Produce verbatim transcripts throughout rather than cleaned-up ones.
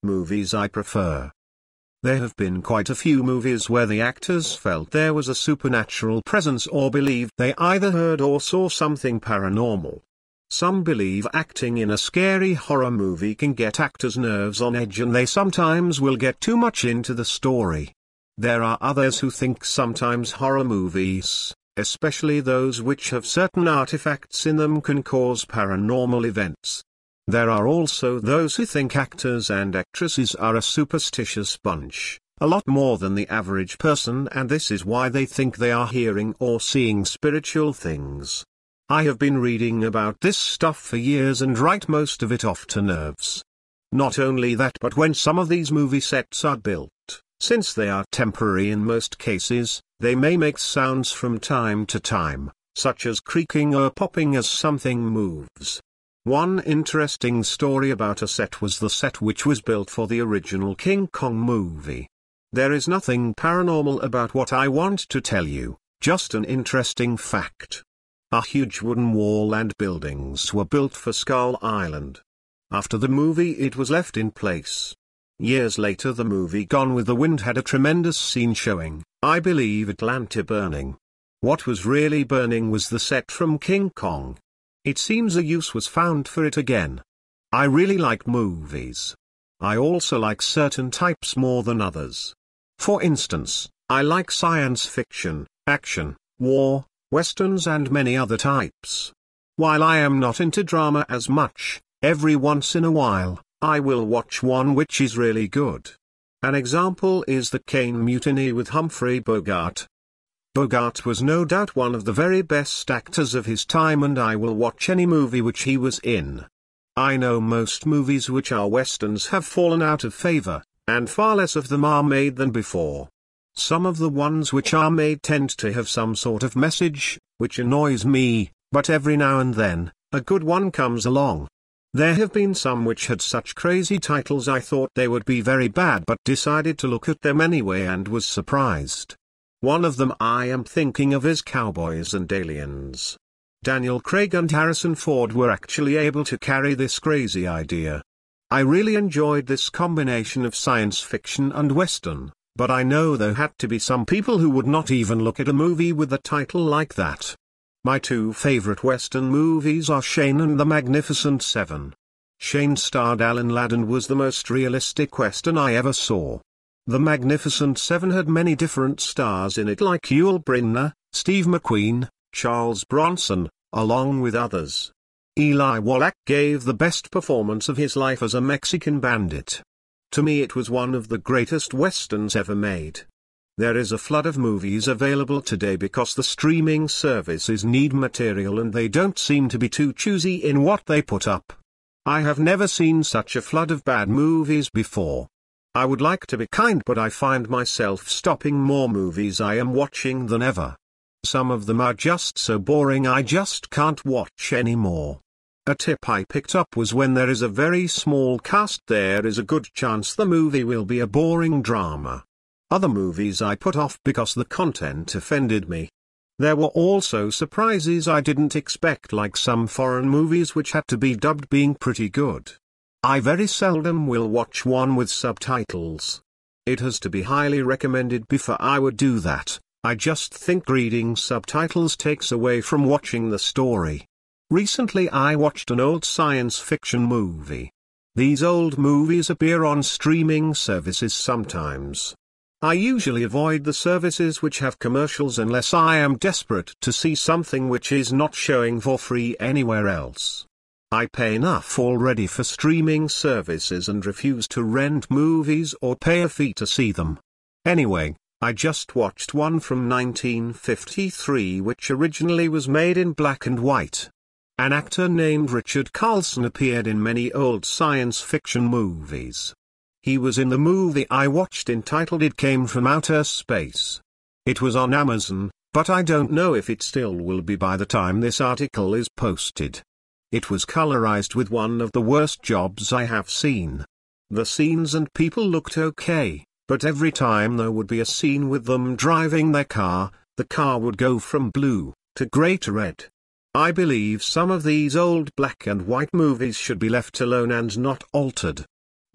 movies I prefer. There have been quite a few movies where the actors felt there was a supernatural presence or believed they either heard or saw something paranormal. Some believe acting in a scary horror movie can get actors' nerves on edge and they sometimes will get too much into the story. There are others who think sometimes horror movies, especially those which have certain artifacts in them, can cause paranormal events. There are also those who think actors and actresses are a superstitious bunch, a lot more than the average person, and this is why they think they are hearing or seeing spiritual things. I have been reading about this stuff for years and write most of it off to nerves. Not only that, but when some of these movie sets are built, since they are temporary in most cases, they may make sounds from time to time, such as creaking or popping as something moves. One interesting story about a set was the set which was built for the original King Kong movie. There is nothing paranormal about what I want to tell you, just an interesting fact. A huge wooden wall and buildings were built for Skull Island. After the movie it was left in place. Years later the movie Gone with the Wind had a tremendous scene showing, I believe, Atlanta burning. What was really burning was the set from King Kong. It seems a use was found for it again. I really like movies. I also like certain types more than others. For instance, I like science fiction, action, war, westerns and many other types. While I am not into drama as much, every once in a while, I will watch one which is really good. An example is The Caine Mutiny with Humphrey Bogart. Bogart was no doubt one of the very best actors of his time, and I will watch any movie which he was in. I know most movies which are westerns have fallen out of favor, and far less of them are made than before. Some of the ones which are made tend to have some sort of message, which annoys me, but every now and then, a good one comes along. There have been some which had such crazy titles I thought they would be very bad, but decided to look at them anyway and was surprised. One of them I am thinking of is Cowboys and Aliens. Daniel Craig and Harrison Ford were actually able to carry this crazy idea. I really enjoyed this combination of science fiction and western, but I know there had to be some people who would not even look at a movie with a title like that. My two favorite western movies are Shane and The Magnificent Seven. Shane starred Alan Ladd and was the most realistic western I ever saw. The Magnificent Seven had many different stars in it like Yul Brynner, Steve McQueen, Charles Bronson, along with others. Eli Wallach gave the best performance of his life as a Mexican bandit. To me it was one of the greatest westerns ever made. There is a flood of movies available today because the streaming services need material and they don't seem to be too choosy in what they put up. I have never seen such a flood of bad movies before. I would like to be kind, but I find myself stopping more movies I am watching than ever. Some of them are just so boring I just can't watch anymore. A tip I picked up was when there is a very small cast there is a good chance the movie will be a boring drama. Other movies I put off because the content offended me. There were also surprises I didn't expect, like some foreign movies which had to be dubbed being pretty good. I very seldom will watch one with subtitles. It has to be highly recommended before I would do that. I just think reading subtitles takes away from watching the story. Recently I watched an old science fiction movie. These old movies appear on streaming services sometimes. I usually avoid the services which have commercials unless I am desperate to see something which is not showing for free anywhere else. I pay enough already for streaming services and refuse to rent movies or pay a fee to see them. Anyway, I just watched one from nineteen fifty-three which originally was made in black and white. An actor named Richard Carlson appeared in many old science fiction movies. He was in the movie I watched entitled It Came from Outer Space. It was on Amazon, but I don't know if it still will be by the time this article is posted. It was colorized with one of the worst jobs I have seen. The scenes and people looked okay, but every time there would be a scene with them driving their car, the car would go from blue to grey to red. I believe some of these old black and white movies should be left alone and not altered.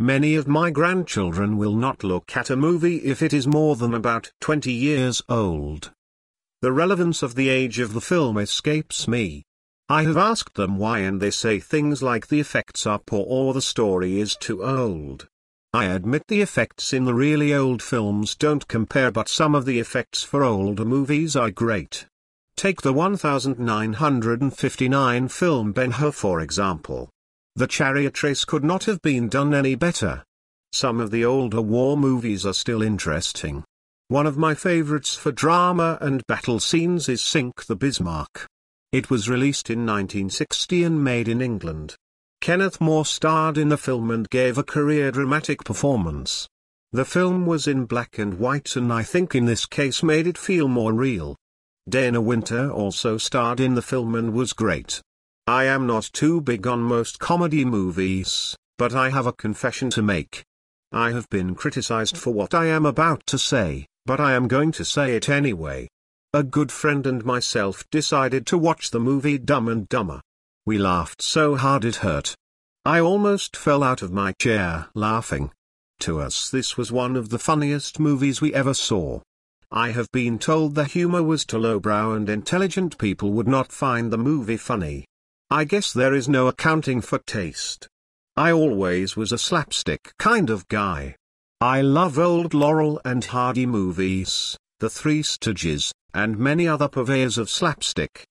Many of my grandchildren will not look at a movie if it is more than about twenty years old. The relevance of the age of the film escapes me. I have asked them why and they say things like the effects are poor or the story is too old. I admit the effects in the really old films don't compare, but some of the effects for older movies are great. Take the nineteen fifty-nine film Ben-Hur for example. The chariot race could not have been done any better. Some of the older war movies are still interesting. One of my favorites for drama and battle scenes is Sink the Bismarck. It was released in nineteen sixty and made in England. Kenneth More starred in the film and gave a career dramatic performance. The film was in black and white and I think in this case made it feel more real. Dana Winter also starred in the film and was great. I am not too big on most comedy movies, but I have a confession to make. I have been criticized for what I am about to say, but I am going to say it anyway. A good friend and myself decided to watch the movie Dumb and Dumber. We laughed so hard it hurt. I almost fell out of my chair laughing. To us this was one of the funniest movies we ever saw. I have been told the humor was too lowbrow and intelligent people would not find the movie funny. I guess there is no accounting for taste. I always was a slapstick kind of guy. I love old Laurel and Hardy movies, The Three Stooges, and many other purveyors of slapstick.